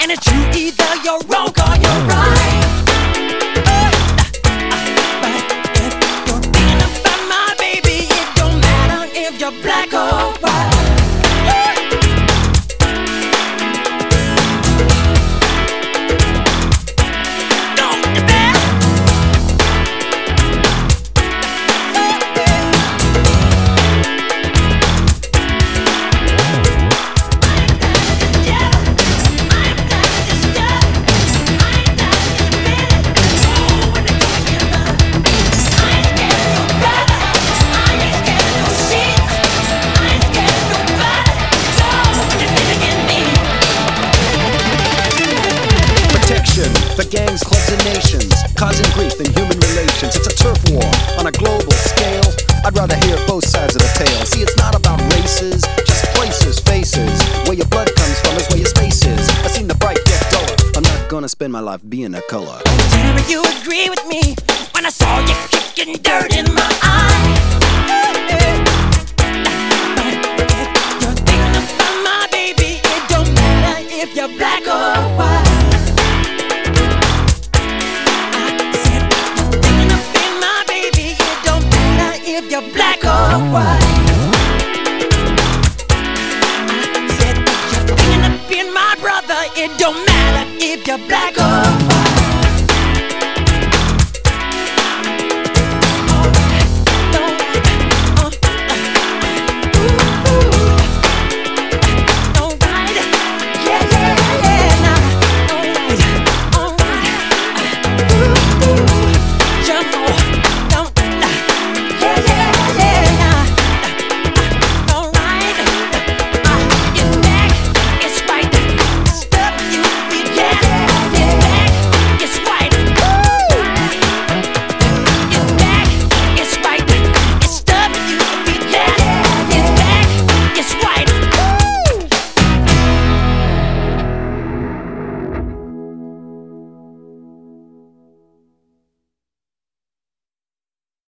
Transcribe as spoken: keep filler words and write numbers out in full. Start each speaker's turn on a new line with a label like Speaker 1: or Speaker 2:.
Speaker 1: And it's you, either you're wrong or you're right. Uh, but if you're thinking about my baby, it don't matter if you're black or white.
Speaker 2: The gangs, clubs, and nations, causing grief in human relations. It's a turf war on a global scale. I'd rather hear both sides of the tale. See, it's not about races, just places, faces. Where your blood comes from is where your space is. I've seen the bright get duller. I'm not gonna spend my life being a color.
Speaker 1: Tell me you agree with me when I saw you kicking dirt in my eye. But if you're thinking about my baby, it don't matter if you're black or white. If you're black or white, I said if you're thinking of being my brother, it don't matter if you're black or